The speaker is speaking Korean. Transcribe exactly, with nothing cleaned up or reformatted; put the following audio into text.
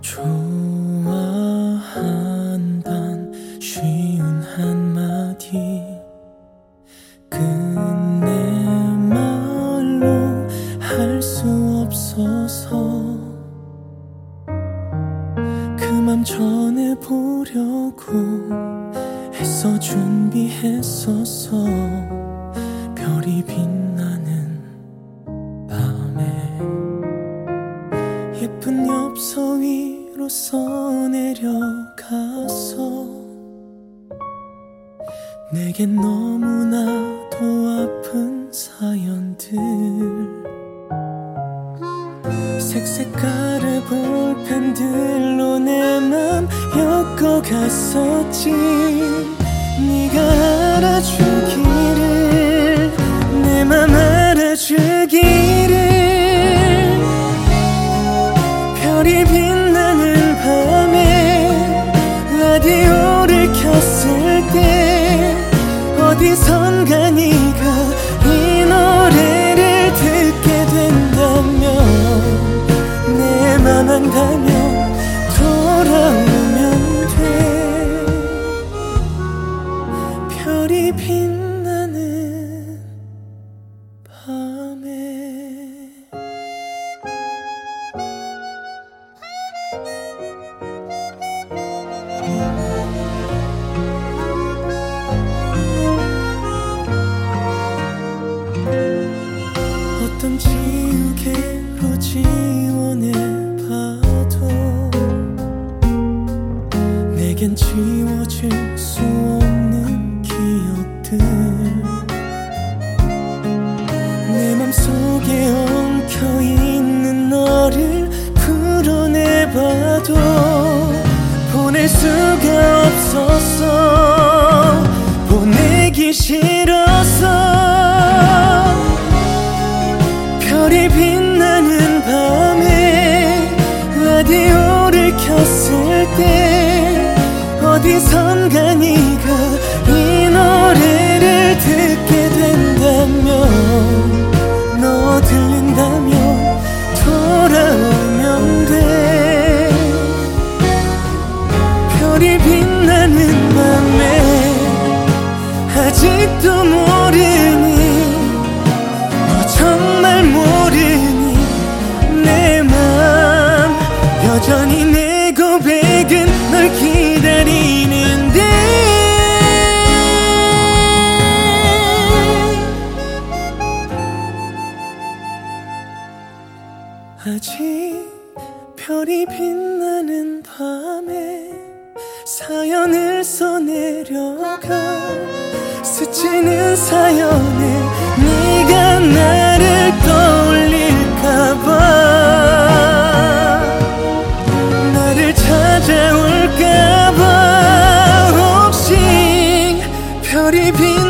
좋아한단 쉬운 한마디 끝내 말로 할 수 없어서 그 맘 전해보려고 애써 준비했었어. 별이 빛나는 밤에 예쁜 엽서 위로 써내려가서 내겐 너무나도 아픈 사연들 색색깔의 볼펜들로 내 맘 엮어갔었지. 네가 알아주기를 내 맘 알아주기를 별이 빛나는 밤에 라디오를 켰을 때 어디선가 네가 이 노래를 듣게 된다면 내 맘 안다면 돌아오면 돼. 별이 빛나는 밤에 어떤 지우개로 지워내봐도 내겐 지워질 수 없는 기억들 내 맘속에 엉켜있는 너를 풀어내봐도 보낼 수가 없었어. 보내기 싫어서 별이 빛나는 밤에 라디오를 켰을 때 어디선가 네가 이 노래를 듣게 된다면 너 들린다면 돌아오면 돼. 별이 빛나는 밤에 아직도 모르니 너 정말 모르니 내 맘 여전히 내 고백은 널 기다리는데 아직 별이 빛나는 밤에 사연을 써내려가 스치는 사연에 네가 나를 떠올릴까봐 나를 찾아올까봐 혹시 별이 빛